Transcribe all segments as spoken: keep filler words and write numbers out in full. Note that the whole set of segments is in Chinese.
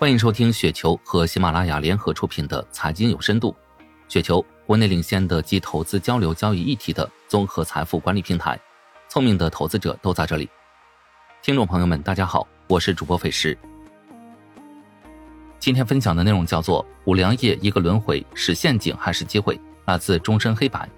欢迎收听雪球和喜马拉雅联合出品的财经有深度。雪球，国内领先的集投资交流交易一体的综合财富管理平台，聪明的投资者都在这里。听众朋友们大家好，我是主播斐石。今天分享的内容叫做五粮液一个轮回是陷阱还是机会，来自终身黑白。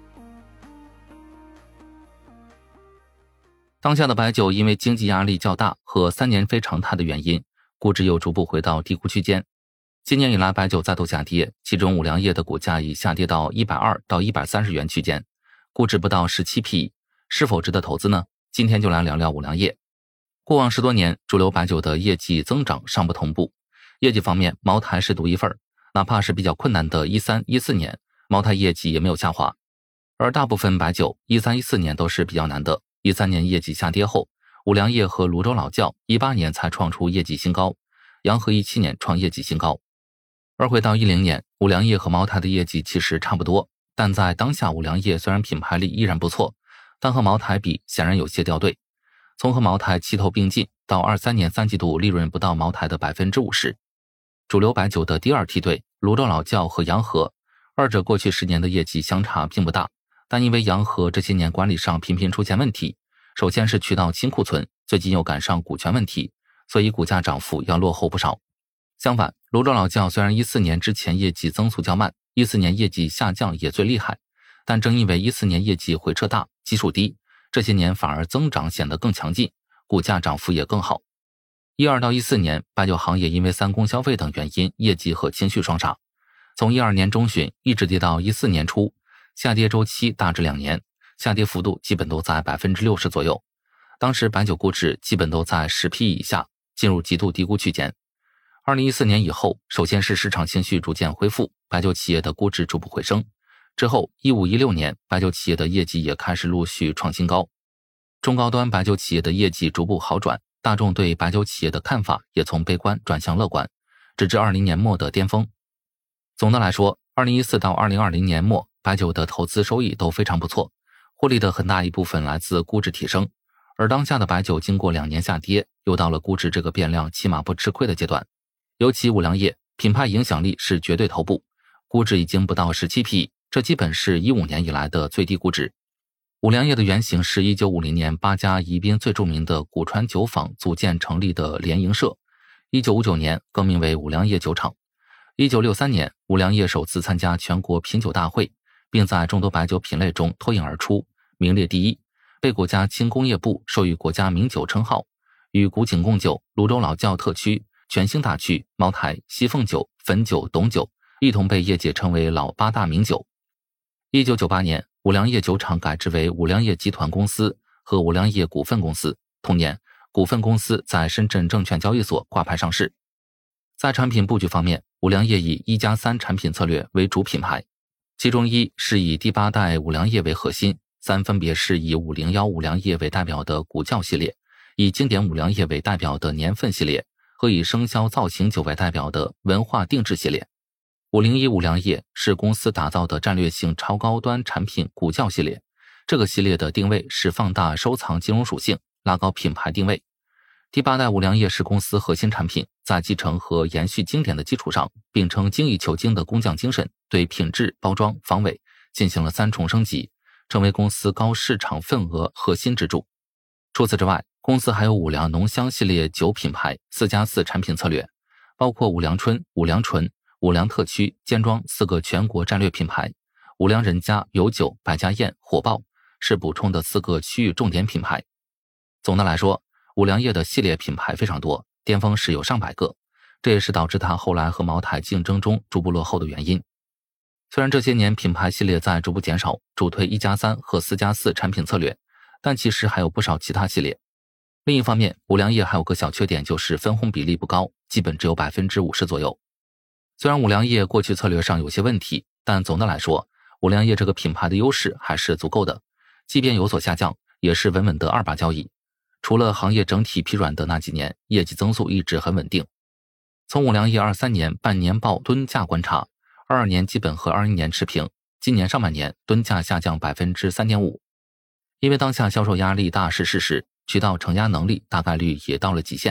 当下的白酒因为经济压力较大和三年非常态的原因，估值又逐步回到低估区间。今年以来白酒再度下跌，其中五粮液的股价已下跌到一百二十到一百三十元区间，估值不到 十七 P E， 是否值得投资呢？今天就来聊聊五粮液。过往十多年，主流白酒的业绩增长尚不同步。业绩方面，茅台是独一份，哪怕是比较困难的一三一四年，茅台业绩也没有下滑。而大部分白酒一三一四年都是比较难的，一三年业绩下跌后，五粮液和泸州老窖一八年才创出业绩新高，洋河一七年创业绩新高。而回到一零年，五粮液和茅台的业绩其实差不多，但在当下五粮液虽然品牌力依然不错，但和茅台比显然有些掉队。从和茅台齐头并进到二三年三季度利润不到茅台的 百分之五十。主流白酒的第二梯队泸州老窖和洋河，二者过去十年的业绩相差并不大，但因为洋河这些年管理上频频出现问题，首先是渠道清库存，最近又赶上股权问题，所以股价涨幅要落后不少。相反，泸州老窖虽然一四年之前业绩增速较慢，一四年业绩下降也最厉害，但正因为一四年业绩回撤大，基数低，这些年反而增长显得更强劲，股价涨幅也更好。一二到一四年，白酒行业因为三公消费等原因，业绩和情绪双杀。从一二年中旬一直跌到一四年初，下跌周期大致两年，下跌幅度基本都在 百分之六十 左右。当时白酒估值基本都在 十 P E 以下，进入极度低估区间。二零一四年以后，首先是市场情绪逐渐恢复，白酒企业的估值逐步回升。之后一五一六年，白酒企业的业绩也开始陆续创新高。中高端白酒企业的业绩逐步好转，大众对白酒企业的看法也从悲观转向乐观，直至二零年末的巅峰。总的来说，二零一四到二零二零年末，白酒的投资收益都非常不错，获利的很大一部分来自估值提升。而当下的白酒经过两年下跌，又到了估值这个变量起码不吃亏的阶段。尤其五粮液品牌影响力是绝对头部，估值已经不到 十七 P E， 这基本是一五年以来的最低估值。五粮液的原型是一九五零年八家宜宾最著名的古川酒坊组建成立的联营社，一九五九年更名为五粮液酒厂。一九六三年，五粮液首次参加全国品酒大会，并在众多白酒品类中脱颖而出，名列第一，被国家轻工业部授予国家名酒称号，与古井贡酒、泸州老窖特区、全兴大曲、茅台、西凤酒、汾酒、董酒一同被业界称为老八大名酒。一九九八年，五粮液酒厂改制为五粮液集团公司和五粮液股份公司，同年股份公司在深圳证券交易所挂牌上市。在产品布局方面，五粮液以一加三产品策略为主品牌，其中一是以第八代五粮液为核心，三分别是以五零一五粮液为代表的古窖系列，以经典五粮液为代表的年份系列，和以生肖造型酒为代表的文化定制系列。五零一五粮液是公司打造的战略性超高端产品古窖系列，这个系列的定位是放大收藏金融属性，拉高品牌定位。第八代五粮液是公司核心产品，在继承和延续经典的基础上，秉承精益求精的工匠精神，对品质、包装、防伪进行了三重升级，成为公司高市场份额核心支柱。除此之外，公司还有五粮浓香系列酒品牌四加四产品策略，包括五粮春、五粮醇、五粮特区、尖庄四个全国战略品牌，五粮人家、有酒、百家宴、火爆是补充的四个区域重点品牌。总的来说，五粮液的系列品牌非常多，巅峰是有上百个，这也是导致它后来和茅台竞争中逐步落后的原因。虽然这些年品牌系列在逐步减少，主推一加三和四加四产品策略，但其实还有不少其他系列。另一方面，五粮液还有个小缺点，就是分红比例不高，基本只有 百分之五十 左右。虽然五粮液过去策略上有些问题，但总的来说，五粮液这个品牌的优势还是足够的，即便有所下降，也是稳稳的二把交椅。除了行业整体疲软的那几年，业绩增速一直很稳定。从五粮液二三年半年报吨价观察，二二年基本和二一年持平，今年上半年吨价下降 百分之三点五。 因为当下销售压力大是事实，渠道承压能力大概率也到了极限，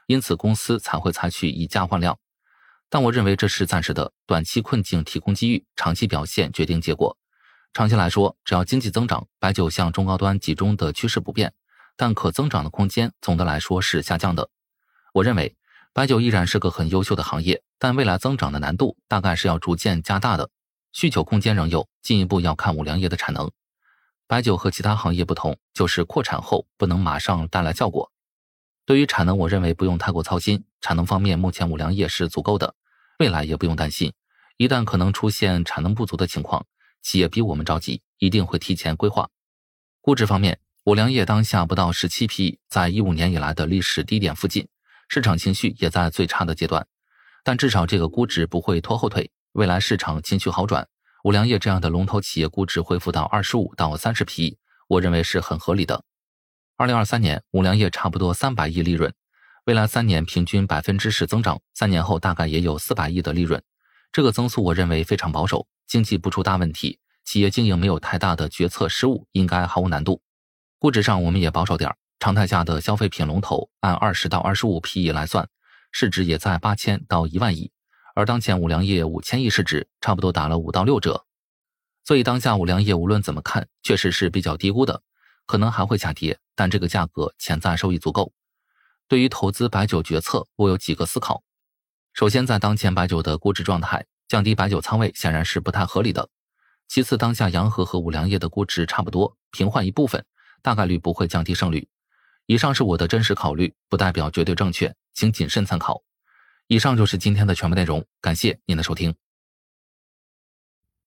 因此公司才会采取以价换量。但我认为这是暂时的，短期困境提供机遇，长期表现决定结果。长期来说，只要经济增长，白酒向中高端集中的趋势不变，但可增长的空间总的来说是下降的。我认为白酒依然是个很优秀的行业，但未来增长的难度大概是要逐渐加大的，需求空间仍有，进一步要看五粮液的产能。白酒和其他行业不同，就是扩产后不能马上带来效果。对于产能，我认为不用太过操心，产能方面目前五粮液是足够的，未来也不用担心，一旦可能出现产能不足的情况，企业比我们着急，一定会提前规划。估值方面，五粮液当下不到十七 P E， 在十五年以来的历史低点附近，市场情绪也在最差的阶段，但至少这个估值不会拖后腿，未来市场情绪好转，五粮液这样的龙头企业估值恢复到二十五到三十 P E， 我认为是很合理的。二零二三年五粮液差不多三百亿利润，未来三年平均 百分之十 增长，三年后大概也有四百亿的利润，这个增速我认为非常保守，经济不出大问题，企业经营没有太大的决策失误，应该毫无难度。估值上我们也保守点，常态下的消费品龙头按二十到二十五 P E 来算，市值也在八千到一万亿，而当前五粮液五千亿市值，差不多打了五到六折。所以当下五粮液无论怎么看，确实是比较低估的，可能还会下跌，但这个价格潜在收益足够。对于投资白酒决策，我有几个思考。首先，在当前白酒的估值状态，降低白酒仓位显然是不太合理的。其次，当下洋河和五粮液的估值差不多，平换一部分，大概率不会降低胜率。以上是我的真实考虑，不代表绝对正确，请谨慎参考。以上就是今天的全部内容，感谢您的收听。